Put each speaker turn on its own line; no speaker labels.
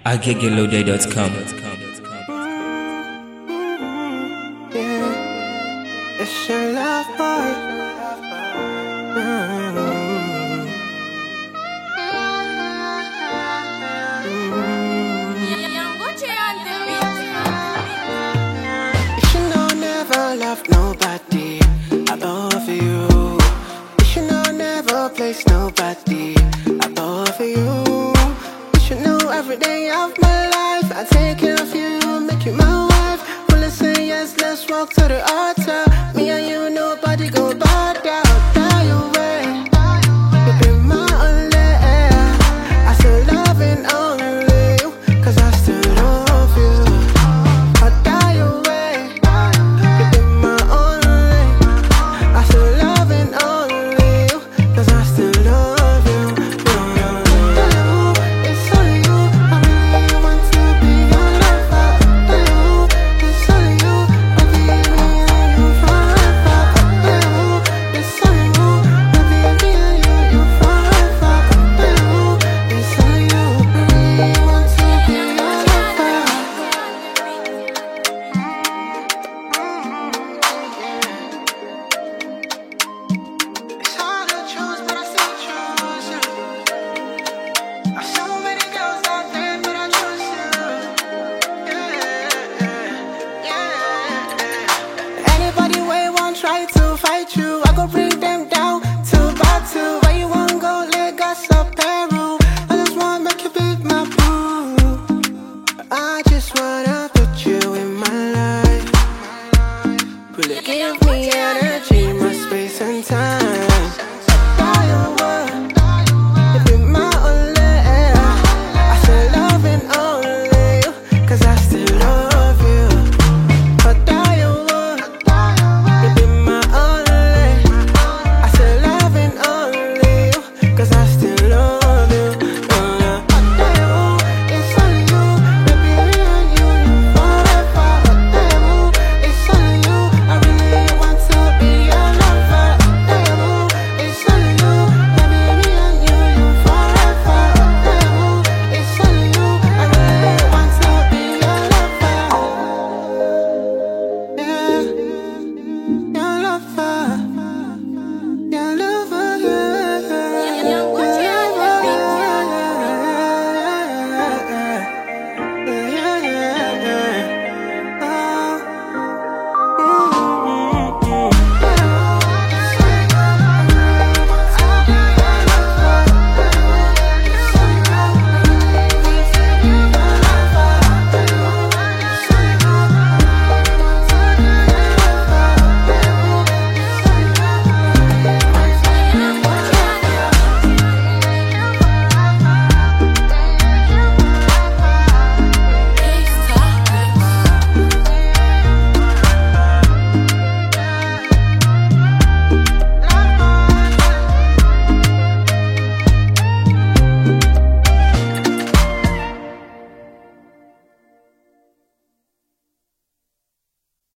agegeloday.com.
Yeah, it's your love boy. You should know never love nobody above you. You should know never place nobody above you. You should know every day of my life I take care of you, make you my wife. Will I say yes, let's walk to the altar.